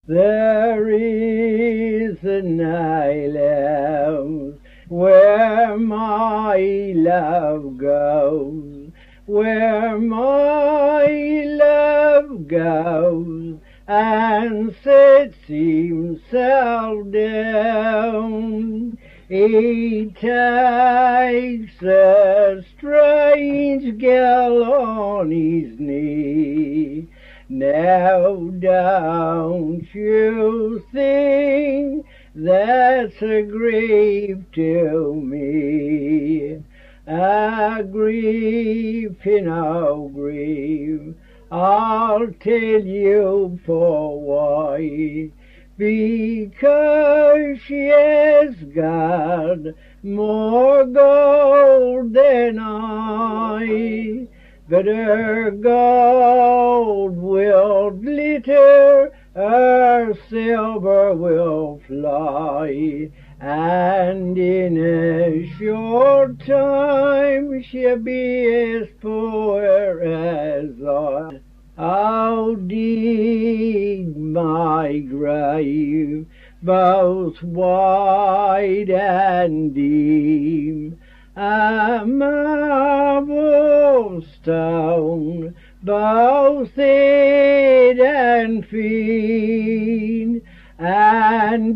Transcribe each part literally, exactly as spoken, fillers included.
There is an island where my love goes, where my love goes, and sets himself down. He takes a strange girl on his knee. Now don't you think that's a grief to me? A grief in a grief, I'll tell you for why. Because she has got more gold than I, but her gold will glitter, her silver will fly, and in a short time she'll be as poor as I. I'll dig my grave both wide and deep, a marble stone, both thick and thin, and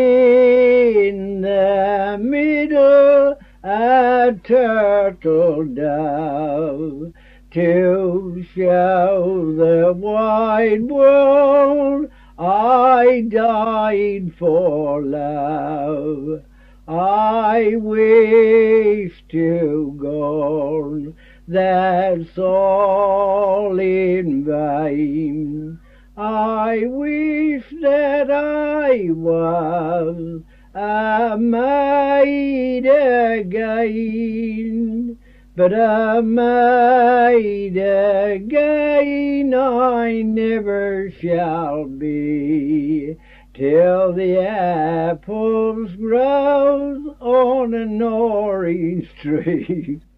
in the middle a turtle dove, to show the wide world I died for love. I wish to God that's all in vain. I wish that I was a maid again, but a maid again I never shall be, till the apples grows on an orange tree.